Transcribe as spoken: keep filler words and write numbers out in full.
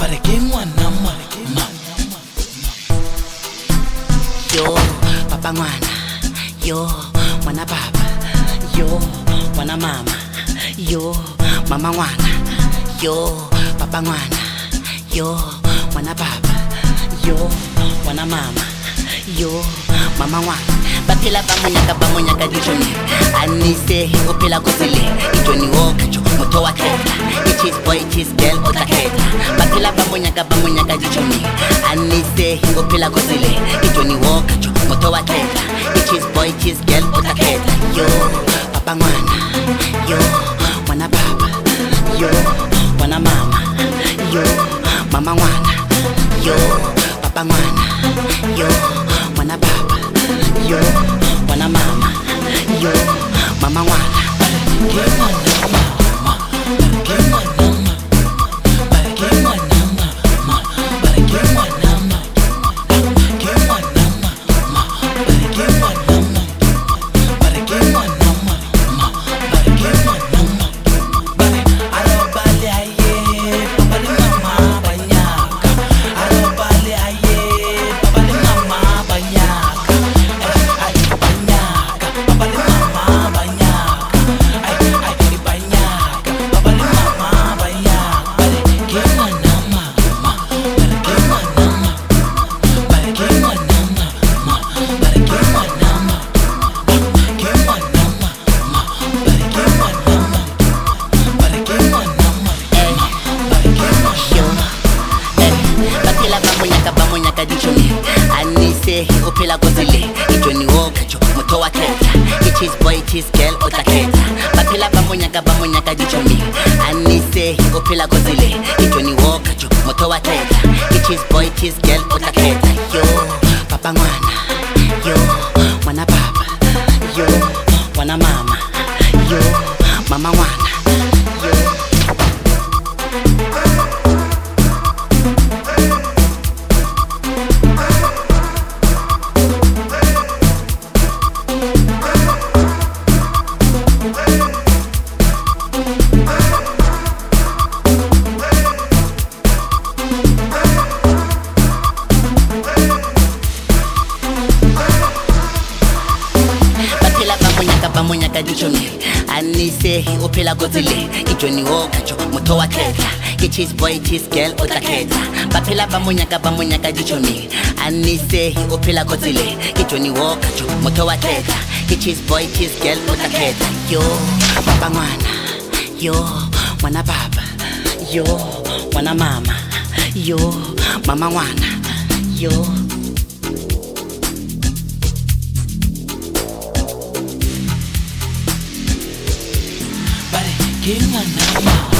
Para que mwana ma Yo, papa mwana, yo, mwana papa, yo, mwana mama, yo, mama mwana, yo, papa mwana, yo, mwana papa, yo, mwana mama, yo, mama mwana. Baphila bamunyaka bamunyaka dijoni anise uphila kusile ijoni wokacho motho wa kheta ichis boy ichis girl otakheta baphila bamunyaka bamunyaka dijoni anise uphila kusile ijoni wokacho motho wa kheta ichis boy ichis girl otakheta yo papa mwana yo mwana papa yo mwana mama yo mama mwana yo papa mwana yo mwana papa yo mwana mama yo mama mwana anise uphila kozile ijoni wokacho motho wa kheta ichis boy ichis girl otakheta baphila bamunyaka bamunyaka dijoni anise uphila kozile ijoni wokacho motho wa kheta ichis boy ichis girl otakheta yo papa mwana yo mwana papa yo mwana mama yo mama mwana yo bamunyaka dijoni anise uphila kozile ijoni wokacho motho wa kheta ichis boy ichis girl otakheta baphila bamunyaka bamunyaka dijoni anise uphila kozile ijoni wokacho motho wa kheta ichis boy ichis girl otakheta yo papa mwana yo mwana papa yo mwana mama yo mama mwana yo que mwana ma